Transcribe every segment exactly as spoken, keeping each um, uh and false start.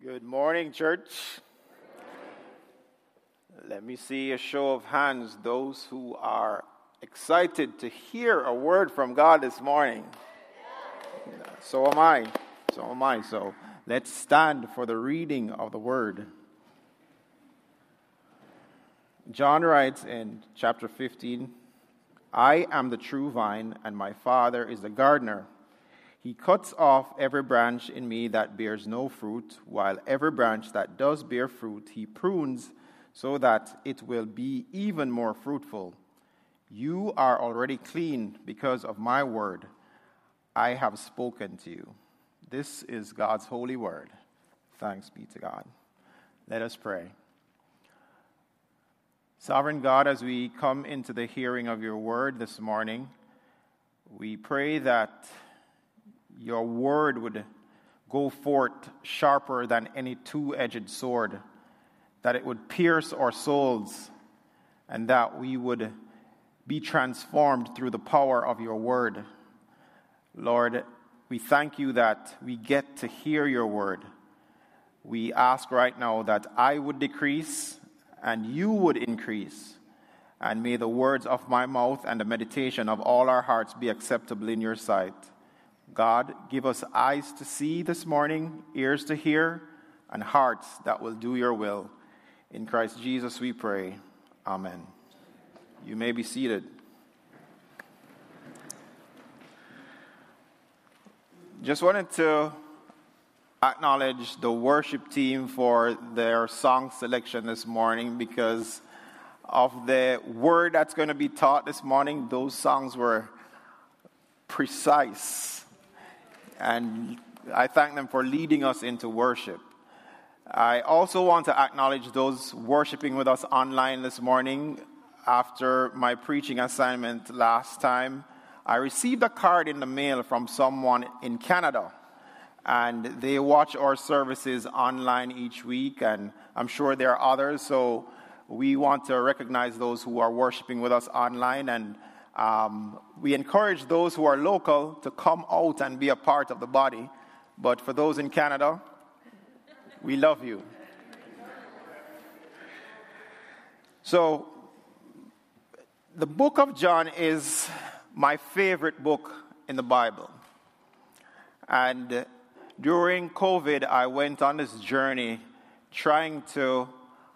Good morning, church. Let me see a show of hands, those who are excited to hear a word from God this morning. So am I. So am I. So let's stand for the reading of the word. John writes in chapter fifteen, I am the true vine, and my Father is the gardener. He cuts off every branch in me that bears no fruit, while every branch that does bear fruit, he prunes so that it will be even more fruitful. You are already clean because of my word. I have spoken to you. This is God's holy word. Thanks be to God. Let us pray. Sovereign God, as we come into the hearing of your word this morning, we pray that your word would go forth sharper than any two-edged sword, that it would pierce our souls, and that we would be transformed through the power of your word. Lord, we thank you that we get to hear your word. We ask right now that I would decrease and you would increase, and may the words of my mouth and the meditation of all our hearts be acceptable in your sight. God, give us eyes to see this morning, ears to hear, and hearts that will do your will. In Christ Jesus we pray. Amen. You may be seated. Just wanted to acknowledge the worship team for their song selection this morning, because of the word that's going to be taught this morning. Those songs were precise. And I thank them for leading us into worship. I also want to acknowledge those worshiping with us online this morning. After my preaching assignment last time, I received a card in the mail from someone in Canada. And they watch our services online each week, and I'm sure there are others. So we want to recognize those who are worshiping with us online, and Um, we encourage those who are local to come out and be a part of the body. But for those in Canada, we love you. So, the book of John is my favorite book in the Bible. And during COVID, I went on this journey trying to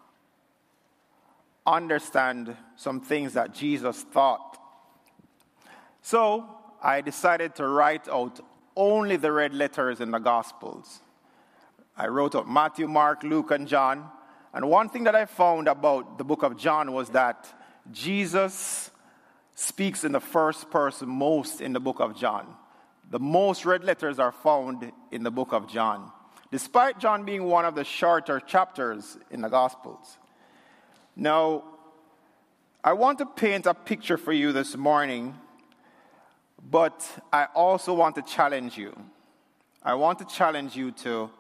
understand some things that Jesus thought. So I decided to write out only the red letters in the Gospels. I wrote out Matthew, Mark, Luke, and John. And one thing that I found about the book of John was that Jesus speaks in the first person most in the book of John. The most red letters are found in the book of John, despite John being one of the shorter chapters in the Gospels. Now, I want to paint a picture for you this morning, but I also want to challenge you. I want to challenge you to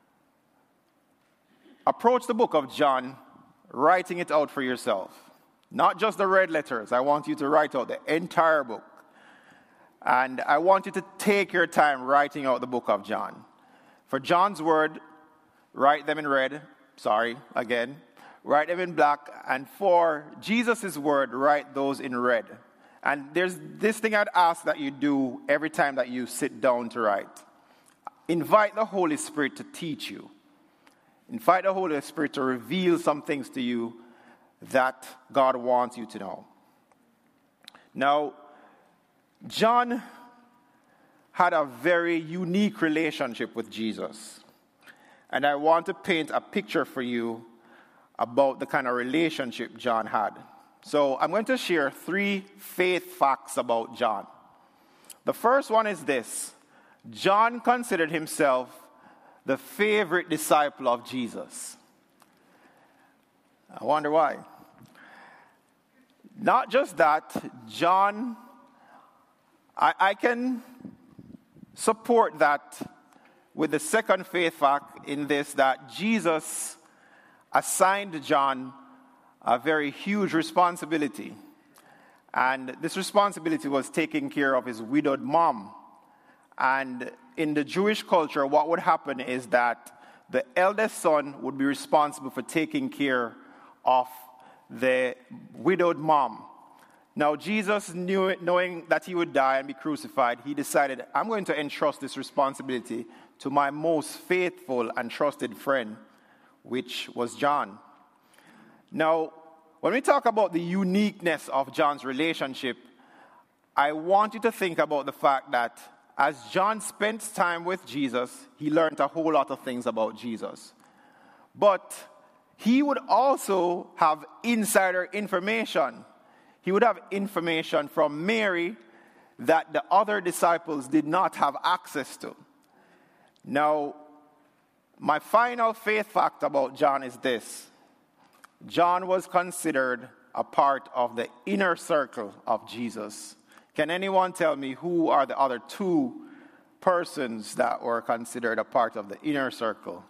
approach the book of John, writing it out for yourself. Not just the red letters. I want you to write out the entire book. And I want you to take your time writing out the book of John. For John's word, write them in red. Sorry, again. Write them in black. And for Jesus' word, write those in red. And there's this thing I'd ask that you do every time that you sit down to write. Invite the Holy Spirit to teach you. Invite the Holy Spirit to reveal some things to you that God wants you to know. Now, John had a very unique relationship with Jesus. And I want to paint a picture for you about the kind of relationship John had. So I'm going to share three faith facts about John. The first one is this. John considered himself the favorite disciple of Jesus. I wonder why. Not just that, John, I, I can support that with the second faith fact in this, that Jesus assigned John a very huge responsibility. And this responsibility was taking care of his widowed mom. And in the Jewish culture, what would happen is that the eldest son would be responsible for taking care of the widowed mom. Now, Jesus, knew, knowing that he would die and be crucified, he decided, I'm going to entrust this responsibility to my most faithful and trusted friend, which was John. Now, when we talk about the uniqueness of John's relationship, I want you to think about the fact that as John spent time with Jesus, he learned a whole lot of things about Jesus. But he would also have insider information. He would have information from Mary that the other disciples did not have access to. Now, my final faith fact about John is this. John was considered a part of the inner circle of Jesus. Can anyone tell me who are the other two persons that were considered a part of the inner circle?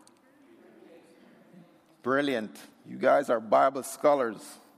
Brilliant. You guys are Bible scholars.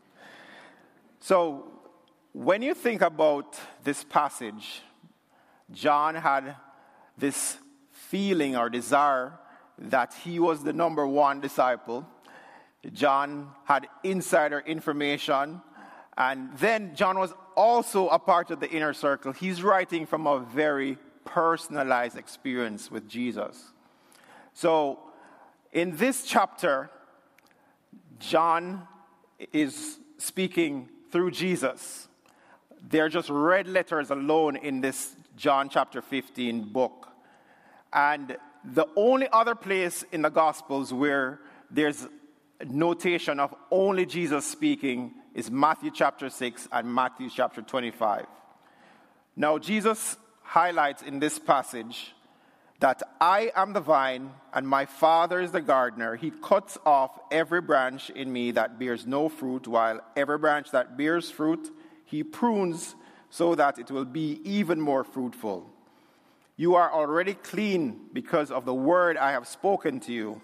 So, when you think about this passage, John had this feeling or desire that he was the number one disciple. John had insider information, and then John was also a part of the inner circle. He's writing from a very personalized experience with Jesus. So, in this chapter, John is speaking through Jesus. They're just red letters alone in this John chapter fifteen book. And the only other place in the Gospels where there's notation of only Jesus speaking is Matthew chapter six and Matthew chapter twenty-five. Now, Jesus highlights in this passage that I am the vine and my Father is the gardener. He cuts off every branch in me that bears no fruit, while every branch that bears fruit, he prunes so that it will be even more fruitful. You are already clean because of the word I have spoken to you.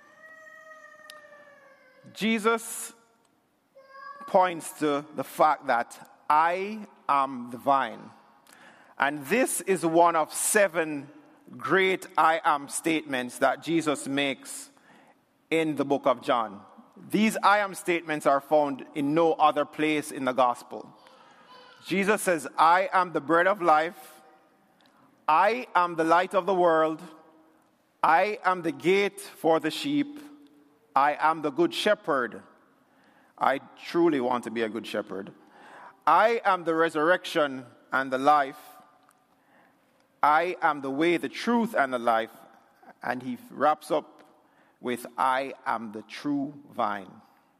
Jesus points to the fact that I am the vine. And this is one of seven great I am statements that Jesus makes in the book of John. These I am statements are found in no other place in the gospel. Jesus says, I am the bread of life. I am the light of the world. I am the gate for the sheep. I am the good shepherd. I truly want to be a good shepherd. I am the resurrection and the life. I am the way, the truth, and the life. And he wraps up with, I am the true vine.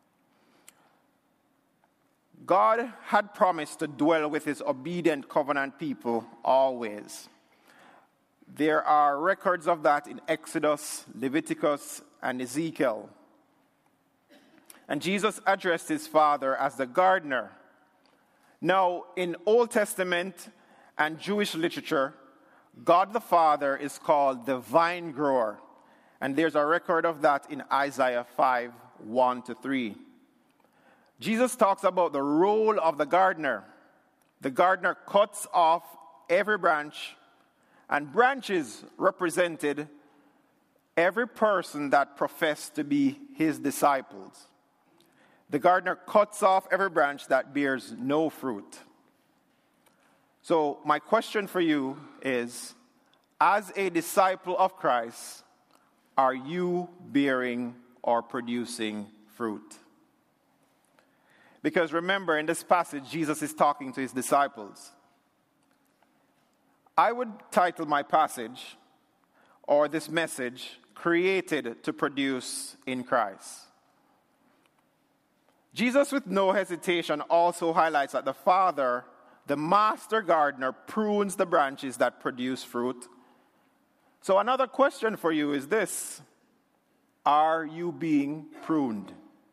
God had promised to dwell with his obedient covenant people always. There are records of that in Exodus, Leviticus, and Ezekiel. And Jesus addressed his Father as the gardener. Now, in Old Testament and Jewish literature, God the Father is called the vine grower. And there's a record of that in Isaiah five, one to three. Jesus talks about the role of the gardener. The gardener cuts off every branch, and branches represented every person that professed to be his disciples. The gardener cuts off every branch that bears no fruit. So my question for you is, as a disciple of Christ, are you bearing or producing fruit? Because remember, in this passage, Jesus is talking to his disciples. I would title my passage, or this message, Created to Produce in Christ. Jesus, with no hesitation, also highlights that the Father, the master gardener, prunes the branches that produce fruit. So another question for you is this: are you being pruned?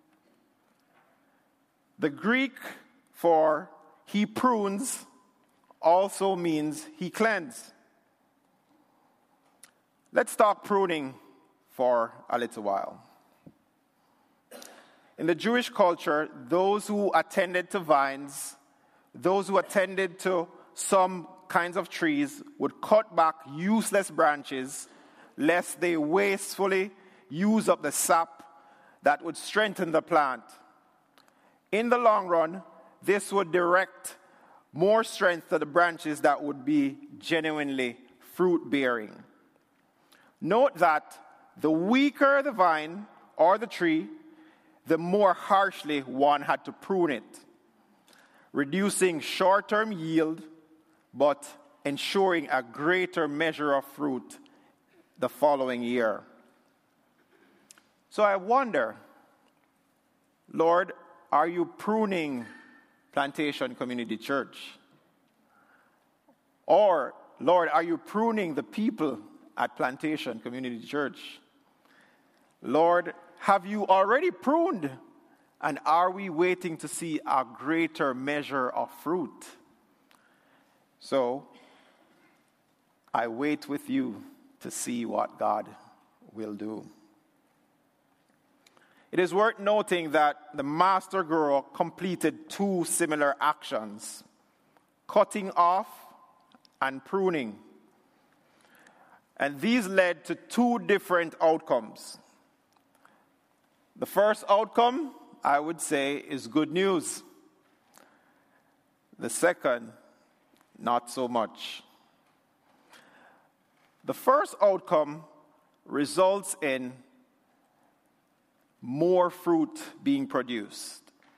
The Greek for he prunes also means he cleanses. Let's talk pruning for a little while. In the Jewish culture, those who attended to vines, those who attended to some kinds of trees would cut back useless branches lest they wastefully use up the sap that would strengthen the plant. In the long run, this would direct more strength to the branches that would be genuinely fruit-bearing. Note that the weaker the vine or the tree, the more harshly one had to prune it, reducing short-term yield, but ensuring a greater measure of fruit the following year. So I wonder, Lord, are you pruning Plantation Community Church? Or, Lord, are you pruning the people at Plantation Community Church? Lord, have you already pruned? And are we waiting to see a greater measure of fruit? So, I wait with you to see what God will do. It is worth noting that the master grower completed two similar actions, cutting off and pruning. And these led to two different outcomes. The first outcome, I would say, is good news. The second, not so much. The first outcome results in more fruit being produced.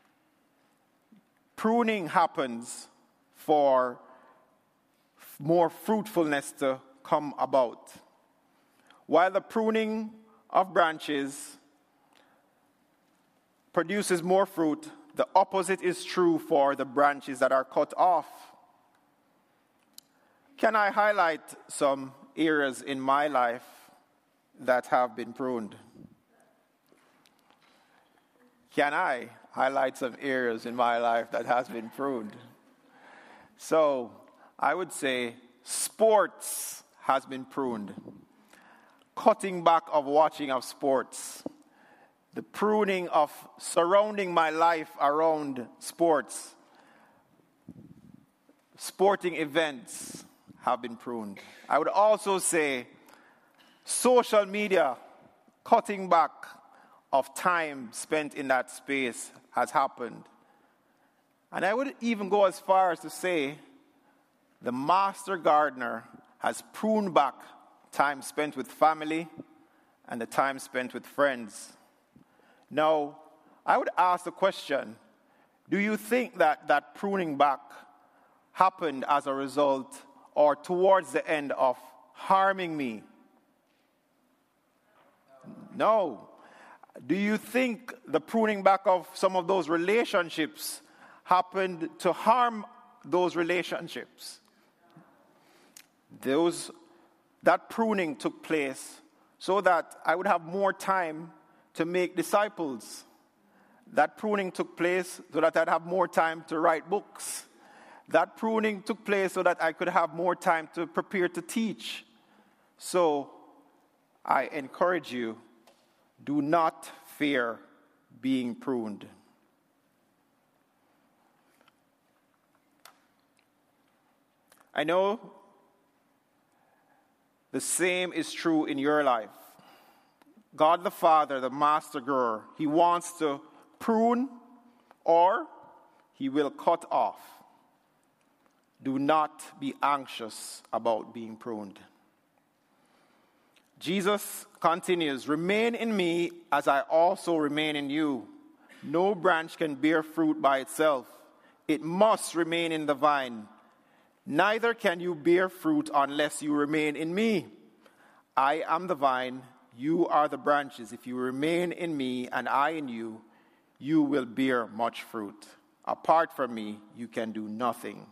Pruning happens for more fruitfulness to come about. While the pruning of branches produces more fruit, the opposite is true for the branches that are cut off. Can I highlight some areas in my life that have been pruned? Can I highlight some areas in my life that has been pruned? So, I would say sports has been pruned. Cutting back of watching of sports. The pruning of surrounding my life around sports. Sporting events have been pruned. I would also say social media, cutting back of time spent in that space has happened. And I would even go as far as to say the master gardener has pruned back time spent with family and the time spent with friends. Now, I would ask the question, do you think that that pruning back happened as a result or towards the end of harming me? No. Do you think the pruning back of some of those relationships happened to harm those relationships? Those, that pruning took place so that I would have more time to make disciples. That pruning took place so that I'd have more time to write books. That pruning took place so that I could have more time to prepare to teach. So I encourage you, do not fear being pruned. I know the same is true in your life. God the Father, the master grower, he wants to prune or he will cut off. Do not be anxious about being pruned. Jesus continues, remain in me as I also remain in you. No branch can bear fruit by itself. It must remain in the vine. Neither can you bear fruit unless you remain in me. I am the vine, you are the branches. If you remain in me and I in you, you will bear much fruit. Apart from me, you can do nothing.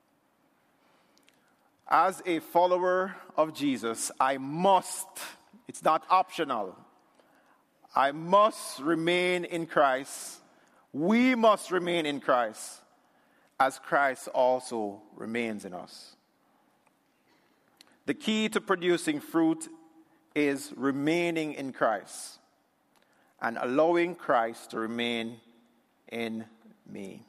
As a follower of Jesus, I must, it's not optional, I must remain in Christ. We must remain in Christ, as Christ also remains in us. The key to producing fruit is remaining in Christ and allowing Christ to remain in me.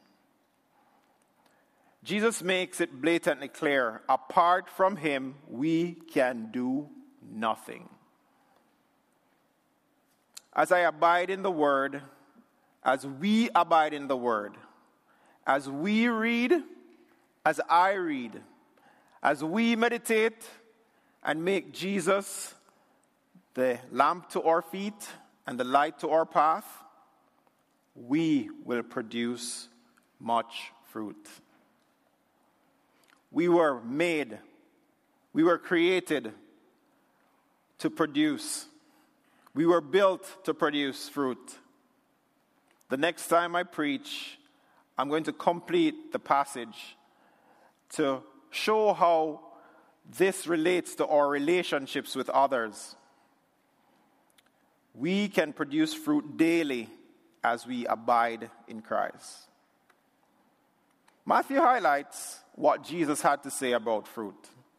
Jesus makes it blatantly clear, apart from him, we can do nothing. as I abide in the Word, as we abide in the Word, as we read, as I read, as we meditate and make Jesus the lamp to our feet and the light to our path, we will produce much fruit. We were made, we were created to produce. We were built to produce fruit. The next time I preach, I'm going to complete the passage to show how this relates to our relationships with others. We can produce fruit daily as we abide in Christ. Matthew highlights what Jesus had to say about fruit.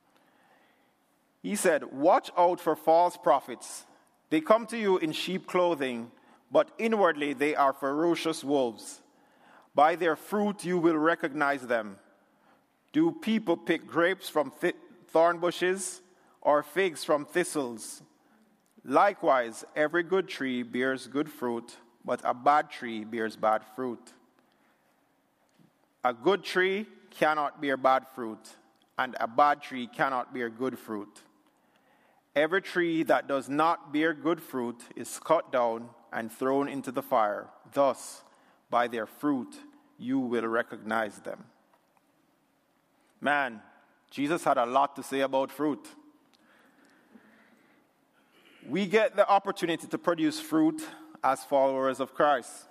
He said, "Watch out for false prophets. They come to you in sheep clothing, but inwardly they are ferocious wolves. By their fruit you will recognize them. Do people pick grapes from th- thorn bushes or figs from thistles? Likewise, every good tree bears good fruit, but a bad tree bears bad fruit. A good tree cannot bear bad fruit, and a bad tree cannot bear good fruit. Every tree that does not bear good fruit is cut down and thrown into the fire. Thus, by their fruit, you will recognize them." Man, Jesus had a lot to say about fruit. We get the opportunity to produce fruit as followers of Christ.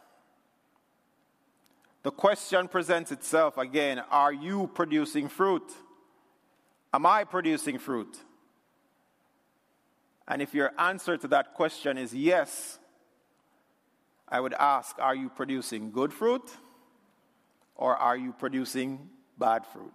The question presents itself again, are you producing fruit? Am I producing fruit? And if your answer to that question is yes, I would ask, are you producing good fruit or are you producing bad fruit?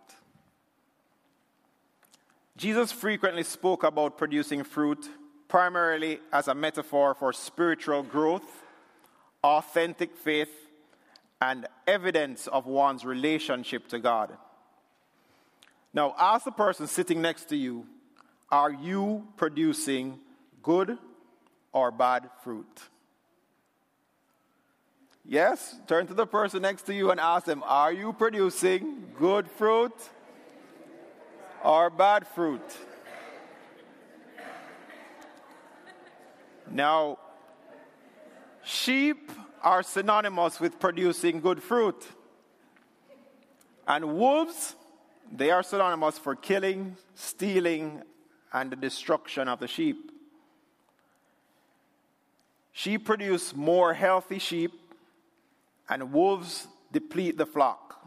Jesus frequently spoke about producing fruit primarily as a metaphor for spiritual growth, authentic faith, and evidence of one's relationship to God. Now, ask the person sitting next to you, are you producing good or bad fruit? Yes, turn to the person next to you and ask them, are you producing good fruit or bad fruit? Now, sheep are synonymous with producing good fruit. And wolves, they are synonymous for killing, stealing, and the destruction of the sheep. Sheep produce more healthy sheep, and wolves deplete the flock.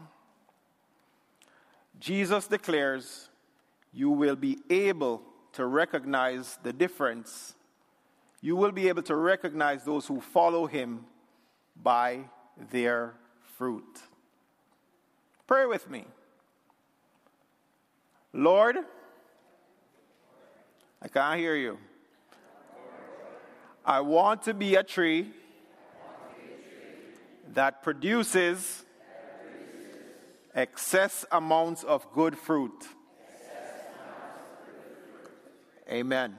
Jesus declares, you will be able to recognize the difference. You will be able to recognize those who follow him by their fruit. Pray with me. Lord, I can't hear you. I want to be a tree that produces excess amounts of good fruit. Amen.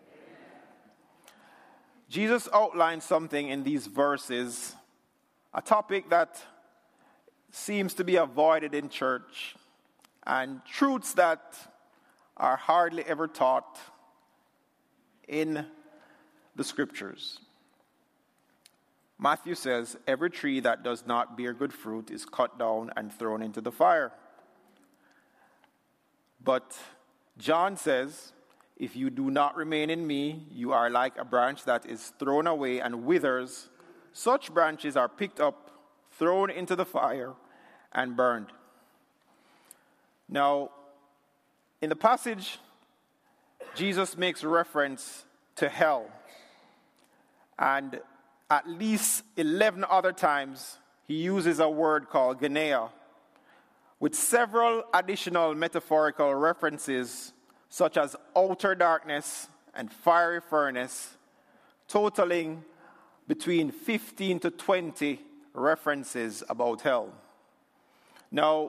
Jesus outlined something in these verses, a topic that seems to be avoided in church, and truths that are hardly ever taught in the scriptures. Matthew says, every tree that does not bear good fruit is cut down and thrown into the fire. But John says, if you do not remain in me, you are like a branch that is thrown away and withers. Such branches are picked up, thrown into the fire, and burned. Now, in the passage, Jesus makes reference to hell. And at least eleven other times, he uses a word called Genea, with several additional metaphorical references, such as outer darkness and fiery furnace, totaling between fifteen to twenty references about hell. Now,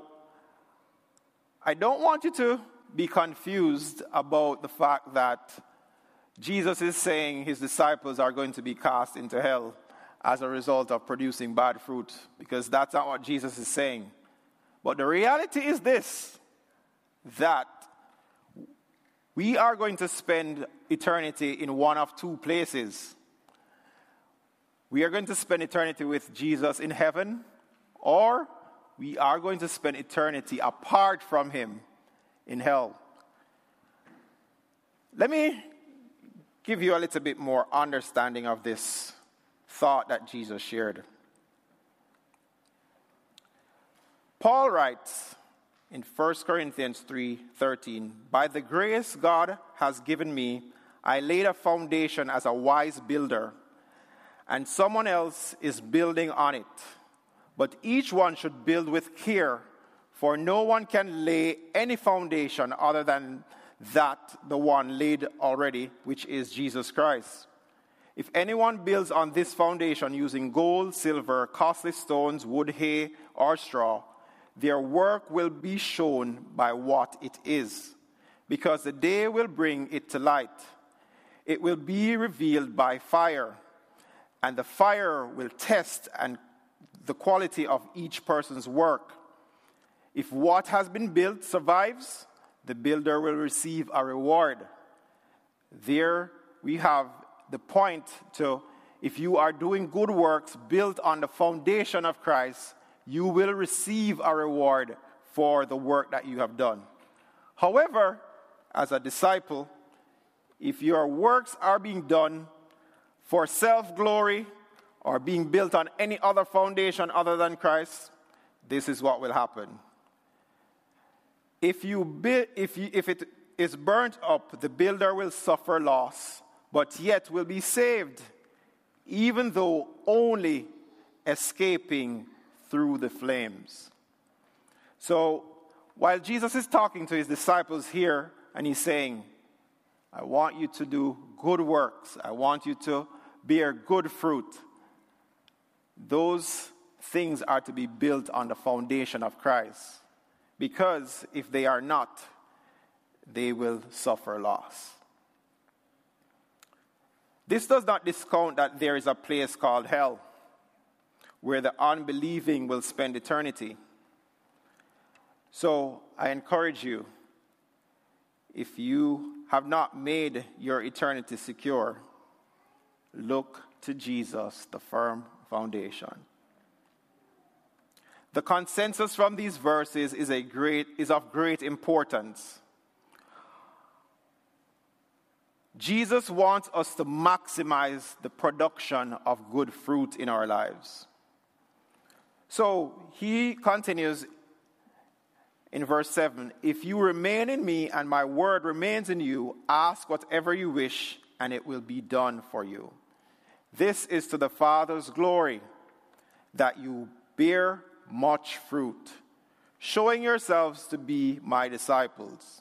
I don't want you to be confused about the fact that Jesus is saying his disciples are going to be cast into hell as a result of producing bad fruit, because that's not what Jesus is saying. But the reality is this, that we are going to spend eternity in one of two places. We are going to spend eternity with Jesus in heaven, or we are going to spend eternity apart from him in hell. Let me give you a little bit more understanding of this thought that Jesus shared. Paul writes in First Corinthians three thirteen, "By the grace God has given me, I laid a foundation as a wise builder, and someone else is building on it. But each one should build with care, for no one can lay any foundation other than that the one laid already, which is Jesus Christ. If anyone builds on this foundation using gold, silver, costly stones, wood, hay, or straw, their work will be shown by what it is, because the day will bring it to light. It will be revealed by fire, and the fire will test and the quality of each person's work. If what has been built survives, the builder will receive a reward." There we have the point to, if you are doing good works built on the foundation of Christ, you will receive a reward for the work that you have done. However, as a disciple, if your works are being done for self-glory or being built on any other foundation other than Christ, this is what will happen. If you bu- if you, if it is burnt up, the builder will suffer loss, but yet will be saved, even though only escaping through the flames. So, while Jesus is talking to his disciples here, and he's saying, I want you to do good works, I want you to bear good fruit, those things are to be built on the foundation of Christ. Because if they are not, they will suffer loss. This does not discount that there is a place called hell, where the unbelieving will spend eternity. So I encourage you, if you have not made your eternity secure, look to Jesus, the firm foundation. The consensus from these verses is a great is of great importance. Jesus wants us to maximize the production of good fruit in our lives. So he continues in verse seven, "If you remain in me and my word remains in you, ask whatever you wish and it will be done for you. This is to the Father's glory, that you bear much fruit, showing yourselves to be my disciples."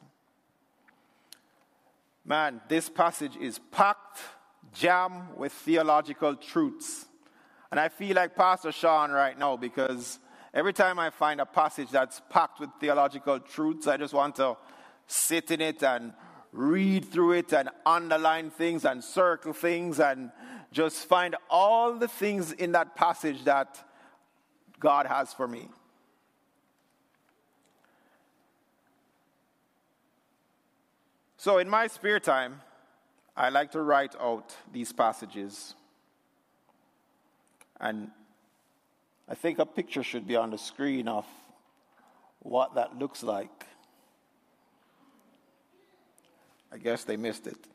Man, this passage is packed, jammed with theological truths. And I feel like Pastor Sean right now, because every time I find a passage that's packed with theological truths, I just want to sit in it and read through it and underline things and circle things and just find all the things in that passage that God has for me. So in my spare time, I like to write out these passages. And I think a picture should be on the screen of what that looks like. I guess they missed it.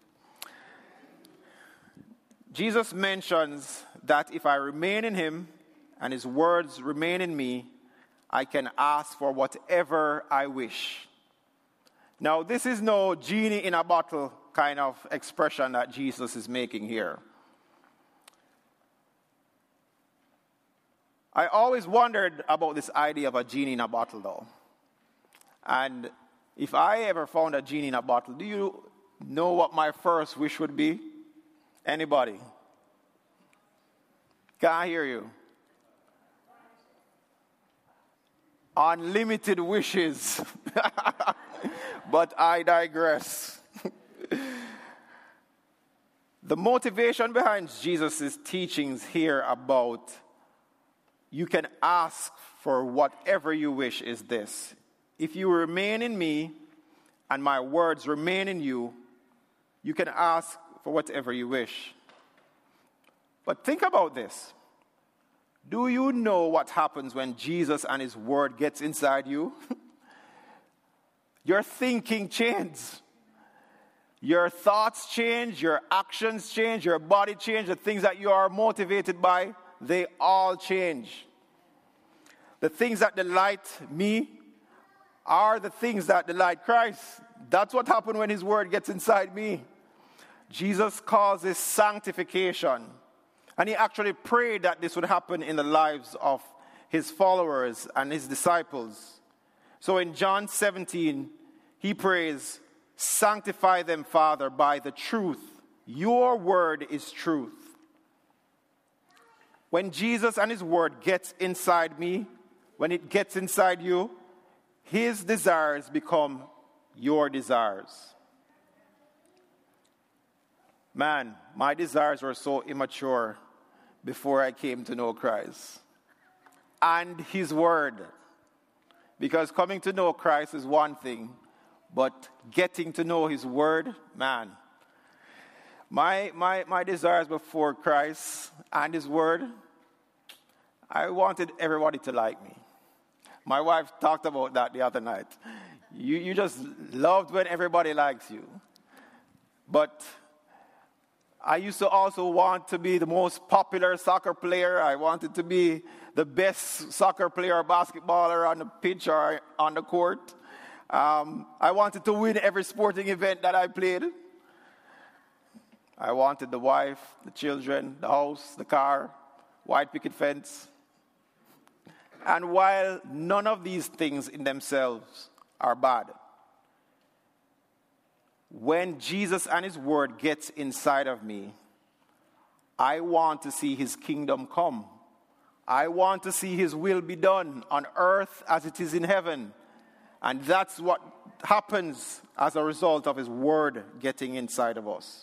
Jesus mentions that if I remain in him and his words remain in me, I can ask for whatever I wish. Now, this is no genie in a bottle kind of expression that Jesus is making here. I always wondered about this idea of a genie in a bottle, though. And if I ever found a genie in a bottle, do you know what my first wish would be? Anybody? Can't hear you. Unlimited wishes. But I digress. The motivation behind Jesus' teachings here about you can ask for whatever you wish is this: if you remain in me and my words remain in you, you can ask for whatever you wish. But think about this. Do you know what happens when Jesus and his word gets inside you? Your thinking changes. Your thoughts change, your actions change, your body change, the things that you are motivated by, they all change. The things that delight me are the things that delight Christ. That's what happens when his word gets inside me. Jesus calls this sanctification. And he actually prayed that this would happen in the lives of his followers and his disciples. So in John seventeen, he prays, "Sanctify them, Father, by the truth. Your word is truth." When Jesus and his word gets inside me, when it gets inside you, his desires become your desires. Man, my desires were so immature before I came to know Christ and his word. Because coming to know Christ is one thing, but getting to know his word, man. My, my, my desires before Christ and his word, I wanted everybody to like me. My wife talked about that the other night. You, you just loved when everybody likes you. But I used to also want to be the most popular soccer player. I wanted to be the best soccer player or basketballer on the pitch or on the court. Um, I wanted to win every sporting event that I played. I wanted the wife, the children, the house, the car, white picket fence. And while none of these things in themselves are bad, when Jesus and his word gets inside of me, I want to see his kingdom come. I want to see his will be done on earth as it is in heaven. And that's what happens as a result of his word getting inside of us.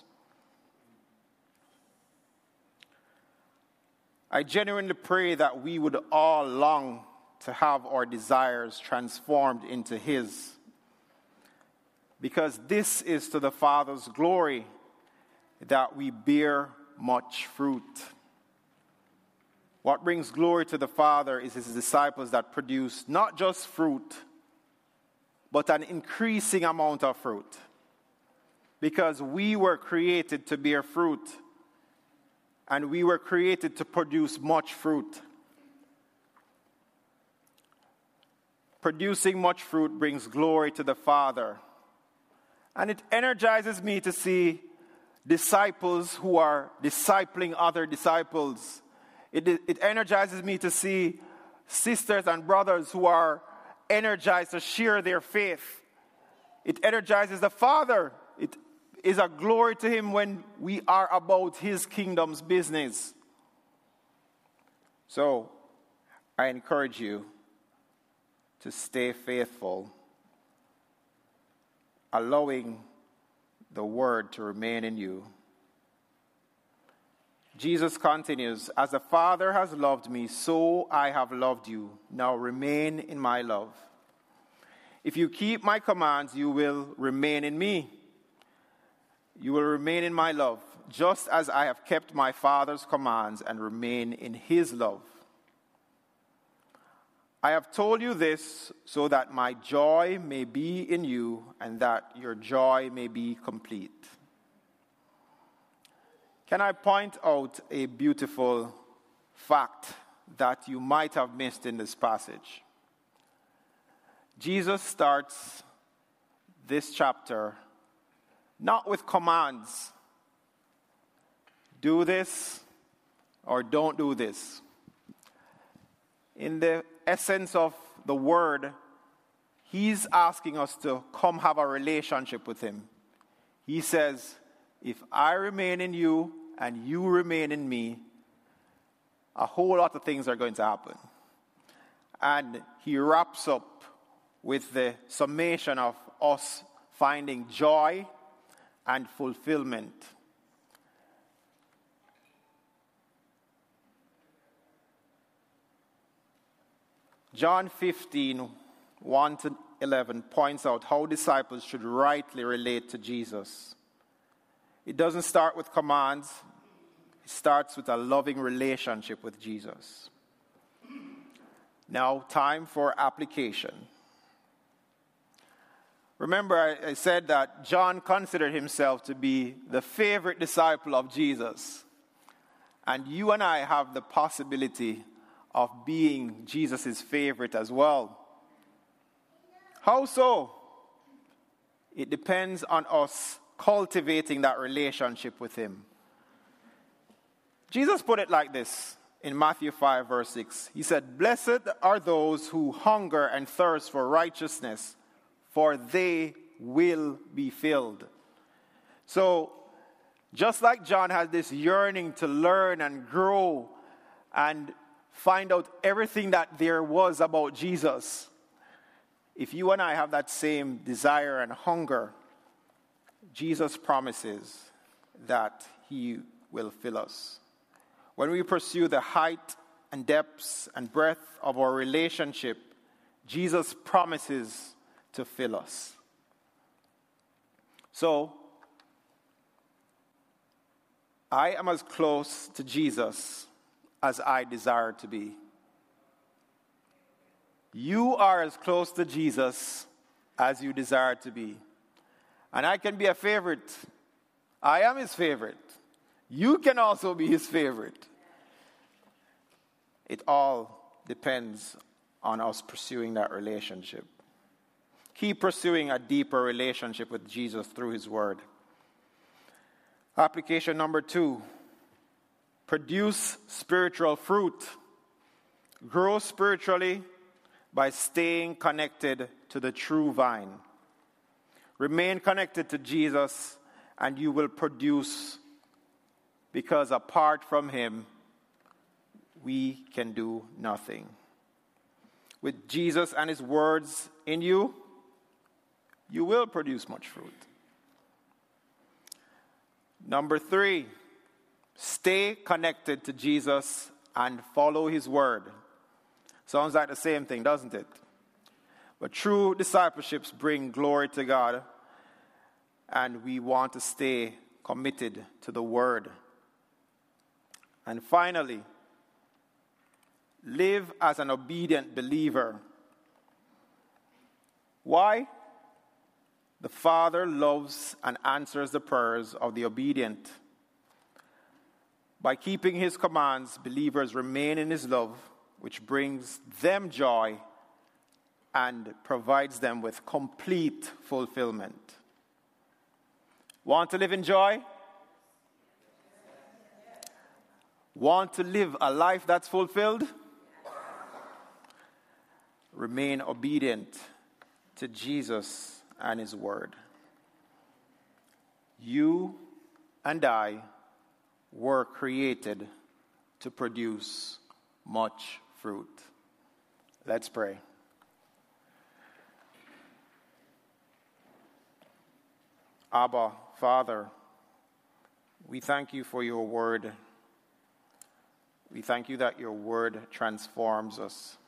I genuinely pray that we would all long to have our desires transformed into his. Because this is to the Father's glory that we bear much fruit. What brings glory to the Father is his disciples that produce not just fruit, but an increasing amount of fruit. Because we were created to bear fruit, and we were created to produce much fruit. Producing much fruit brings glory to the Father. And it energizes me to see disciples who are discipling other disciples. It, it energizes me to see sisters and brothers who are energized to share their faith. It energizes the Father. It is a glory to him when we are about his kingdom's business. So, I encourage you to stay faithful, allowing the word to remain in you. Jesus continues, "As the Father has loved me, so I have loved you. Now remain in my love. If you keep my commands, you will remain in me. You will remain in my love, just as I have kept my Father's commands and remain in his love. I have told you this so that my joy may be in you and that your joy may be complete." Can I point out a beautiful fact that you might have missed in this passage? Jesus starts this chapter not with commands. Do this or don't do this. In the essence of the word, he's asking us to come have a relationship with him. He says, if I remain in you and you remain in me, a whole lot of things are going to happen. And he wraps up with the summation of us finding joy and fulfillment. John fifteen, one to eleven points out how disciples should rightly relate to Jesus. It doesn't start with commands. It starts with a loving relationship with Jesus. Now, time for application. Remember, I, I said that John considered himself to be the favorite disciple of Jesus. And you and I have the possibility of being Jesus' favorite as well. How so? It depends on us cultivating that relationship with him. Jesus put it like this in Matthew five, verse six. He said, "Blessed are those who hunger and thirst for righteousness, for they will be filled." So, just like John had this yearning to learn and grow and find out everything that there was about Jesus, if you and I have that same desire and hunger, Jesus promises that he will fill us. When we pursue the height and depths and breadth of our relationship, Jesus promises to fill us. So, I am as close to Jesus as I desire to be. You are as close to Jesus as you desire to be. And I can be a favorite. I am his favorite. You can also be his favorite. It all depends on us pursuing that relationship. Keep pursuing a deeper relationship with Jesus through his word. Application number two, produce spiritual fruit. Grow spiritually by staying connected to the true vine. Remain connected to Jesus and you will produce, because apart from him, we can do nothing. With Jesus and his words in you, you will produce much fruit. Number three, stay connected to Jesus and follow his word. Sounds like the same thing, doesn't it? But true discipleships bring glory to God, and we want to stay committed to the word. And finally, live as an obedient believer. Why? The Father loves and answers the prayers of the obedient. By keeping his commands, believers remain in his love, which brings them joy and provides them with complete fulfillment. Want to live in joy? Want to live a life that's fulfilled? Remain obedient to Jesus and his word. You and I were created to produce much fruit. Let's pray. Abba, Father, we thank you for your word. We thank you that your word transforms us.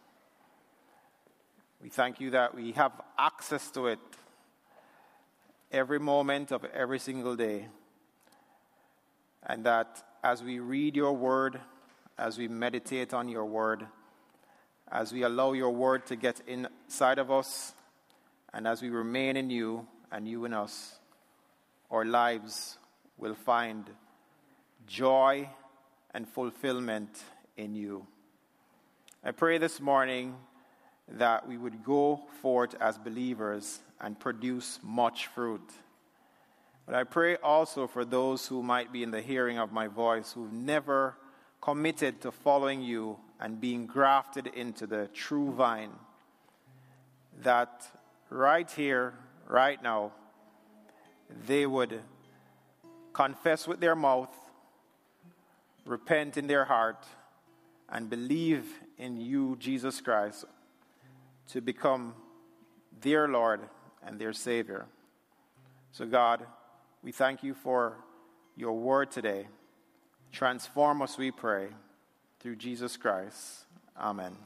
We thank you that we have access to it every moment of every single day. And that as we read your word, as we meditate on your word, as we allow your word to get inside of us, and as we remain in you and you in us, our lives will find joy and fulfillment in you. I pray this morning that we would go forth as believers and produce much fruit. But I pray also for those who might be in the hearing of my voice, who've never committed to following you and being grafted into the true vine, that right here, right now, they would confess with their mouth, repent in their heart, and believe in you, Jesus Christ, to become their Lord and their Savior. So God, we thank you for your word today. Transform us, we pray, through Jesus Christ. Amen.